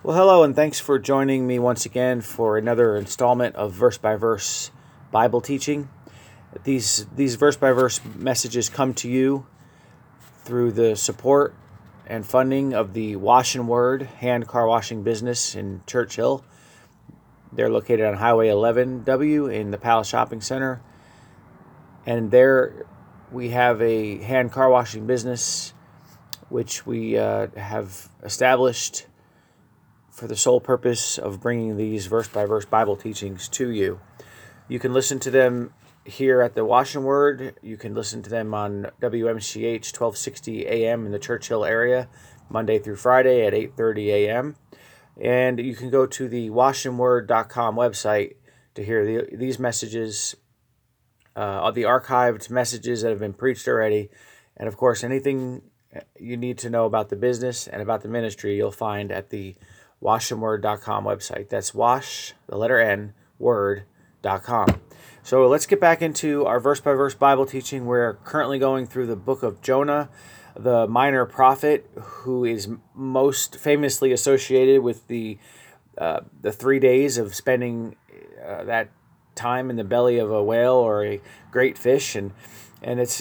Well, hello, and thanks for joining me once again for another installment of Verse by Verse Bible teaching. These verse by verse messages come to you through the support and funding of the Wash and Word hand car washing business in Churchill. They're located on Highway 11W in the Palace Shopping Center. And there we have a hand car washing business which we have established for the sole purpose of bringing these verse by verse Bible teachings to you. You can listen to them here at the Wash and Word. You can listen to them on WMCH 1260 AM in the Churchill area, Monday through Friday at 8:30 a.m. And you can go to the washandword.com website to hear these messages, the archived messages that have been preached already. And of course, anything you need to know about the business and about the ministry, you'll find at the washandword.com website. That's wash, the letter N, word.com. So let's get back into our verse by verse Bible teaching. We're currently going through the book of Jonah, the minor prophet, who is most famously associated with the 3 days of spending that time in the belly of a whale or a great fish, and it's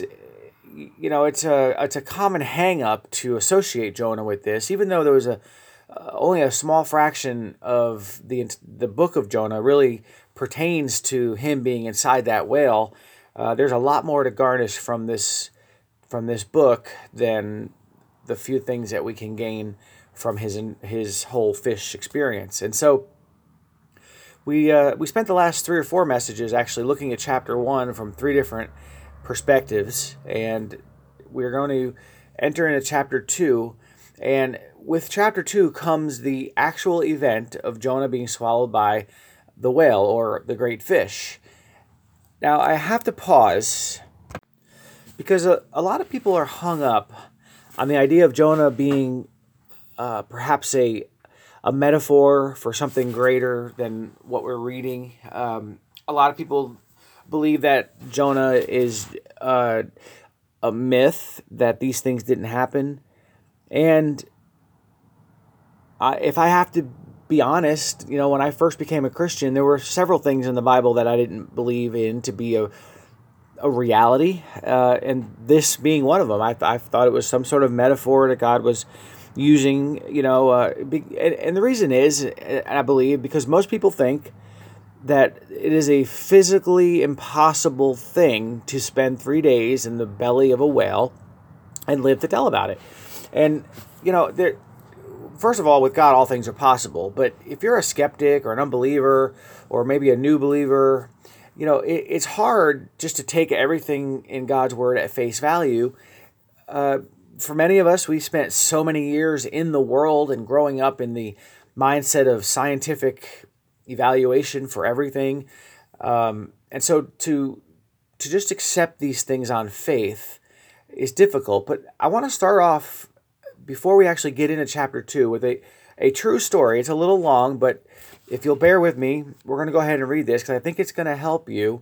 a common hang up to associate Jonah with this, even though there was only a small fraction of the book of Jonah really pertains to him being inside that whale. There's a lot more to garnish from this book than the few things that we can gain from his whole fish experience. And so we spent the last 3 or 4 messages actually looking at chapter 1 from 3 different perspectives, and we're going to enter into chapter 2. And with chapter 2 comes the actual event of Jonah being swallowed by the whale or the great fish. Now, I have to pause because a lot of people are hung up on the idea of Jonah being perhaps a metaphor for something greater than what we're reading. A lot of people believe that Jonah is a myth, that these things didn't happen. And if I have to be honest, when I first became a Christian, there were several things in the Bible that I didn't believe in to be a reality, and this being one of them. I thought it was some sort of metaphor that God was using, and the reason is, I believe, because most people think that it is a physically impossible thing to spend 3 days in the belly of a whale and live to tell about it. And, first of all, with God, all things are possible. But if you're a skeptic or an unbeliever or maybe a new believer, it's hard just to take everything in God's word at face value. For many of us, we spent so many years in the world and growing up in the mindset of scientific evaluation for everything. And so to just accept these things on faith is difficult. But I want to start off, before we actually get into chapter 2, with a true story. It's a little long, but if you'll bear with me, we're going to go ahead and read this because I think it's going to help you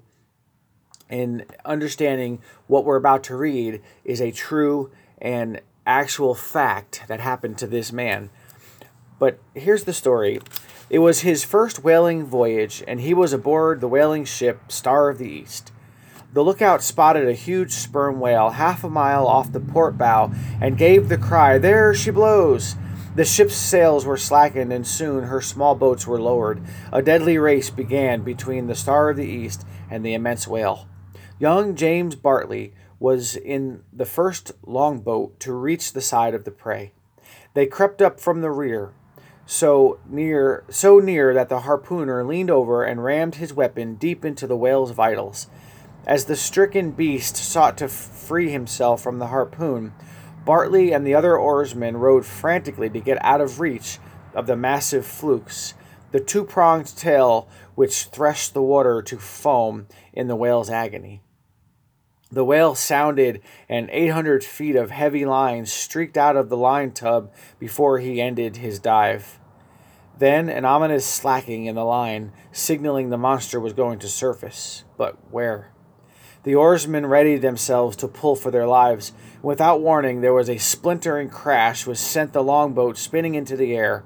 in understanding what we're about to read is a true and actual fact that happened to this man. But here's the story. It was his first whaling voyage, and he was aboard the whaling ship Star of the East. The lookout spotted a huge sperm whale half a mile off the port bow and gave the cry, "There she blows!" The ship's sails were slackened, and soon her small boats were lowered. A deadly race began between the Star of the East and the immense whale. Young James Bartley was in the first longboat to reach the side of the prey. They crept up from the rear, so near that the harpooner leaned over and rammed his weapon deep into the whale's vitals. As the stricken beast sought to free himself from the harpoon, Bartley and the other oarsmen rowed frantically to get out of reach of the massive flukes, the 2-pronged tail which threshed the water to foam in the whale's agony. The whale sounded, and 800 feet of heavy line streaked out of the line tub before he ended his dive. Then an ominous slacking in the line, signaling the monster was going to surface. But where? The oarsmen readied themselves to pull for their lives. Without warning, there was a splintering crash which sent the longboat spinning into the air.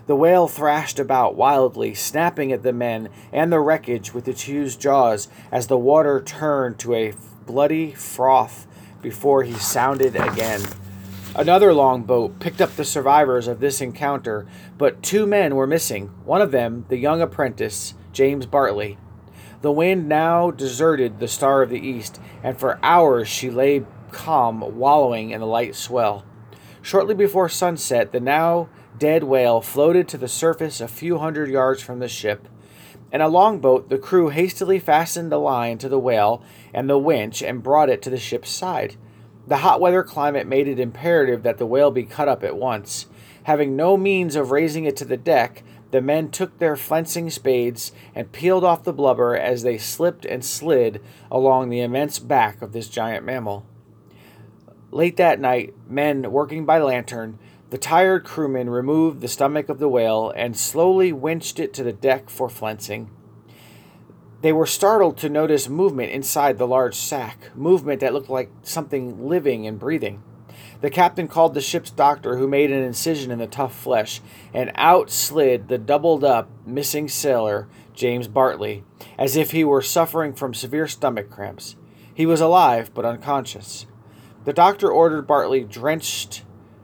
The whale thrashed about wildly, snapping at the men and the wreckage with its huge jaws as the water turned to a bloody froth before he sounded again. Another longboat picked up the survivors of this encounter, but 2 men were missing, one of them the young apprentice, James Bartley. The wind now deserted the Star of the East, and for hours she lay calm, wallowing in the light swell. Shortly before sunset, the now dead whale floated to the surface a few hundred yards from the ship. In a longboat, the crew hastily fastened a line to the whale and the winch and brought it to the ship's side. The hot weather climate made it imperative that the whale be cut up at once. Having no means of raising it to the deck, the men took their fencing spades and peeled off the blubber as they slipped and slid along the immense back of this giant mammal. Late that night, men working by lantern, the tired crewmen removed the stomach of the whale and slowly winched it to the deck for flensing. They were startled to notice movement inside the large sack, movement that looked like something living and breathing. The captain called the ship's doctor, who made an incision in the tough flesh, and out slid the doubled-up, missing sailor, James Bartley, as if he were suffering from severe stomach cramps. He was alive, but unconscious. The doctor ordered Bartley drenched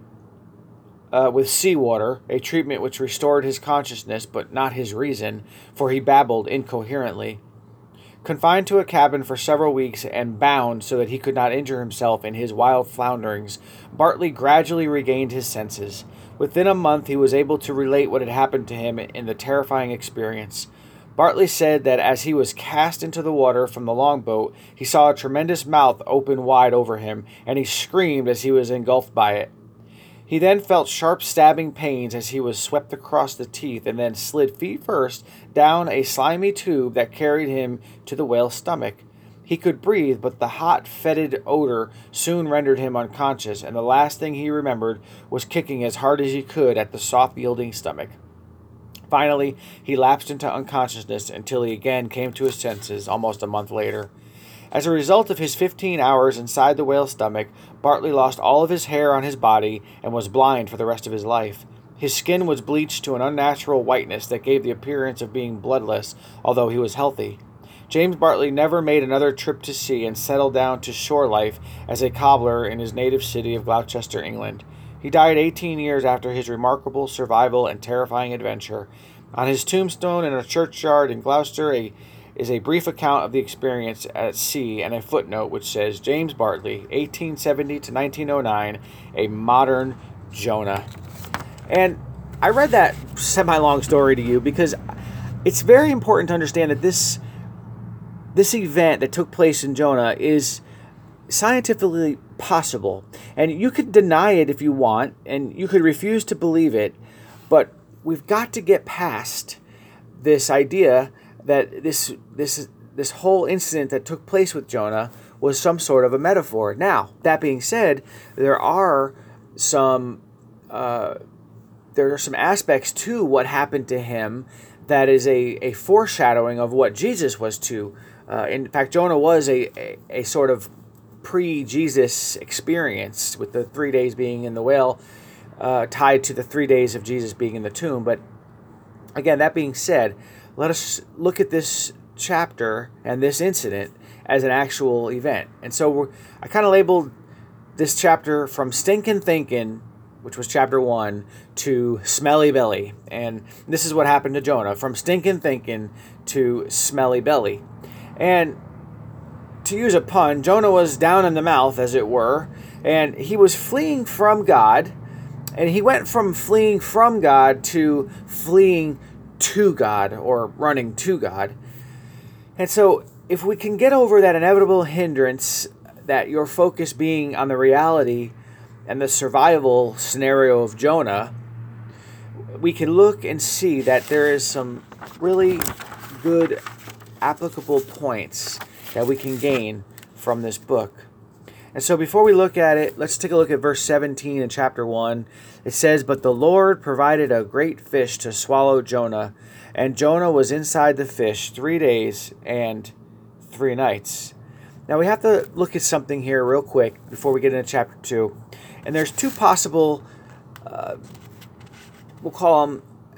with seawater, a treatment which restored his consciousness but not his reason, for he babbled incoherently. Confined to a cabin for several weeks and bound so that he could not injure himself in his wild flounderings, Bartley gradually regained his senses. Within a month he was able to relate what had happened to him in the terrifying experience. Bartley said that as he was cast into the water from the longboat, he saw a tremendous mouth open wide over him, and he screamed as he was engulfed by it. He then felt sharp stabbing pains as he was swept across the teeth and then slid feet first down a slimy tube that carried him to the whale's stomach. He could breathe, but the hot, fetid odor soon rendered him unconscious, and the last thing he remembered was kicking as hard as he could at the soft-yielding stomach. Finally, he lapsed into unconsciousness until he again came to his senses almost a month later. As a result of his 15 hours inside the whale's stomach, Bartley lost all of his hair on his body and was blind for the rest of his life. His skin was bleached to an unnatural whiteness that gave the appearance of being bloodless, although he was healthy. James Bartley never made another trip to sea and settled down to shore life as a cobbler in his native city of Gloucester, England. He died 18 years after his remarkable survival and terrifying adventure. On his tombstone in a churchyard in Gloucester is a brief account of the experience at sea and a footnote which says, James Bartley, 1870 to 1909, a modern Jonah. And I read that semi-long story to you because it's very important to understand that this event that took place in Jonah is scientifically possible. And you could deny it if you want, and you could refuse to believe it, but we've got to get past this idea that this whole incident that took place with Jonah was some sort of a metaphor. Now, that being said, there are some aspects to what happened to him that is a foreshadowing of what Jesus was to. In fact, Jonah was a sort of pre-Jesus experience, with the 3 days being in the whale tied to the 3 days of Jesus being in the tomb. But again, that being said, let us look at this chapter and this incident as an actual event. And so I kind of labeled this chapter from Stinkin' Thinkin', which was chapter 1, to Smelly Belly. And this is what happened to Jonah, from Stinkin' Thinkin' to Smelly Belly. And to use a pun, Jonah was down in the mouth, as it were, and he was fleeing from God, and he went from fleeing from God to fleeing to God, or running to God. And so if we can get over that inevitable hindrance, that your focus being on the reality and the survival scenario of Jonah, we can look and see that there is some really good applicable points that we can gain from this book. And so before we look at it, let's take a look at verse 17 in chapter 1. It says, But the Lord provided a great fish to swallow Jonah, and Jonah was inside the fish 3 days and 3 nights. Now we have to look at something here real quick before we get into chapter 2. And there's two possible, we'll call them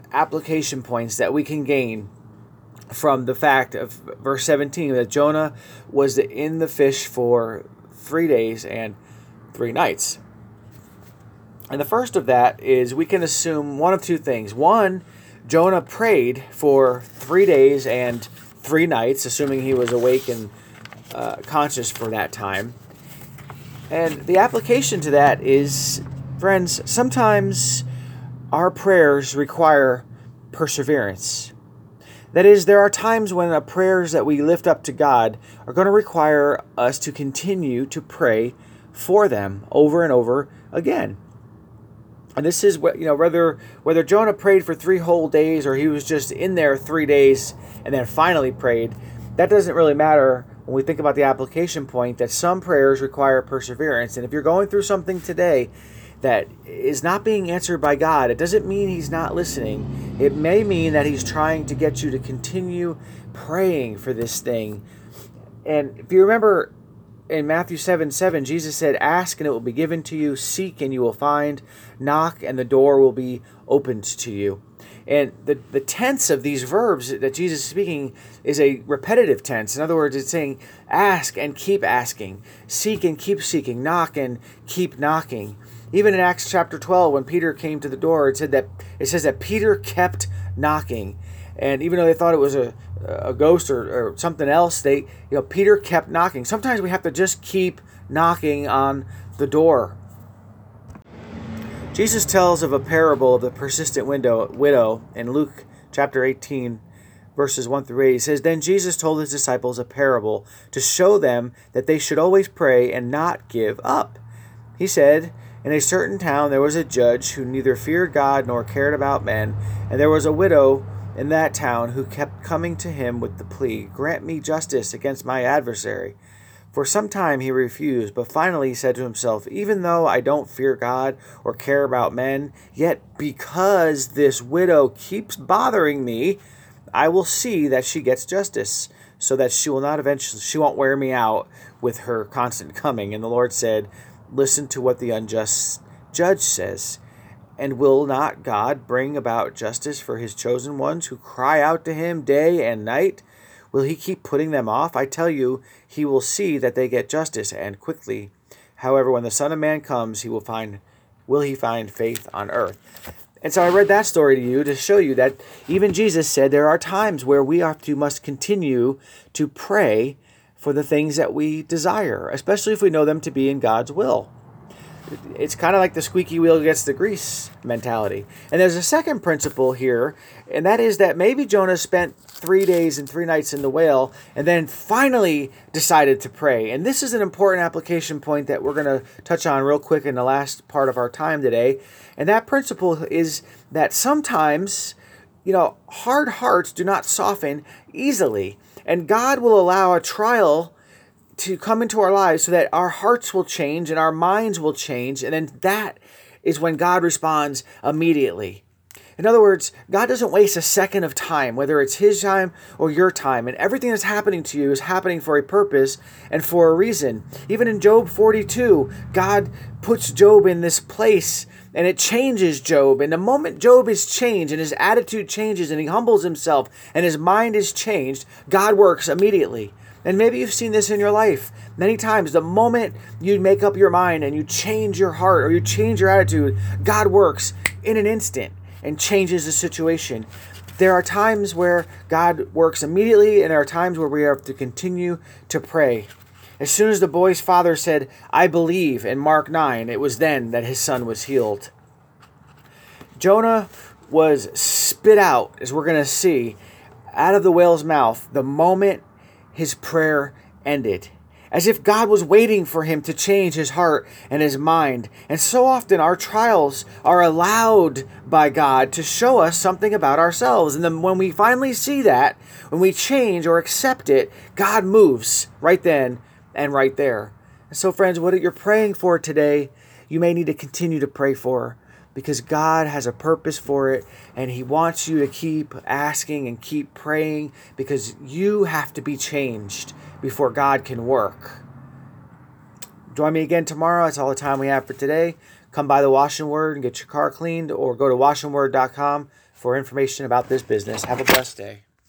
application points that we can gain from the fact of verse 17 that Jonah was in the fish for 3 days and 3 nights. And the first of that is we can assume one of two things. One, Jonah prayed for 3 days and 3 nights, assuming he was awake and conscious for that time. And the application to that is, friends, sometimes our prayers require perseverance. That is, there are times when the prayers that we lift up to God are going to require us to continue to pray for them over and over again. And this is what, whether Jonah prayed for 3 whole days or he was just in there 3 days and then finally prayed, that doesn't really matter when we think about the application point that some prayers require perseverance. And if you're going through something today that is not being answered by God, it doesn't mean he's not listening. It may mean that he's trying to get you to continue praying for this thing. And if you remember in Matthew 7:7, Jesus said, "Ask and it will be given to you, seek and you will find, knock and the door will be opened to you." And the tense of these verbs that Jesus is speaking is a repetitive tense. In other words, it's saying ask and keep asking, seek and keep seeking, knock and keep knocking. Even in Acts chapter 12, when Peter came to the door, it says that Peter kept knocking. And even though they thought it was a ghost or something else, Peter kept knocking. Sometimes we have to just keep knocking on the door. Jesus tells of a parable of the persistent widow in Luke chapter 18, verses 1 through 8. He says, "Then Jesus told his disciples a parable to show them that they should always pray and not give up. He said, 'In a certain town there was a judge who neither feared God nor cared about men, and there was a widow in that town who kept coming to him with the plea, "Grant me justice against my adversary." For some time he refused, but finally he said to himself, "Even though I don't fear God or care about men, yet because this widow keeps bothering me, I will see that she gets justice, so that she won't wear me out with her constant coming." And the Lord said, "Listen to what the unjust judge says. And will not God bring about justice for his chosen ones who cry out to him day and night? Will he keep putting them off? I tell you, he will see that they get justice, and quickly. However, when the Son of Man comes, will he find faith on earth?" And so I read that story to you to show you that even Jesus said there are times where we must continue to pray for the things that we desire, especially if we know them to be in God's will. It's kind of like the squeaky wheel gets the grease mentality. And there's a second principle here, and that is that maybe Jonah spent 3 days and 3 nights in the whale and then finally decided to pray. And this is an important application point that we're going to touch on real quick in the last part of our time today. And that principle is that sometimes, hard hearts do not soften easily. And God will allow a trial to come into our lives so that our hearts will change and our minds will change. And then that is when God responds immediately. In other words, God doesn't waste a second of time, whether it's his time or your time. And everything that's happening to you is happening for a purpose and for a reason. Even in Job 42, God puts Job in this place and it changes Job. And the moment Job is changed and his attitude changes and he humbles himself and his mind is changed, God works immediately. And maybe you've seen this in your life many times. The moment you make up your mind and you change your heart or you change your attitude, God works in an instant and changes the situation. There are times where God works immediately, and there are times where we have to continue to pray. As soon as the boy's father said, "I believe," in Mark 9, it was then that his son was healed. Jonah was spit out, as we're going to see, out of the whale's mouth the moment his prayer ended, as if God was waiting for him to change his heart and his mind. And so often our trials are allowed by God to show us something about ourselves. And then when we finally see that, when we change or accept it, God moves right then and right there. And so friends, what you're praying for today, you may need to continue to pray for, because God has a purpose for it, and he wants you to keep asking and keep praying, because you have to be changed before God can work. Join me again tomorrow. That's all the time we have for today. come by the Wash and Word and get your car cleaned, or go to washandword.com for information about this business. Have a blessed day.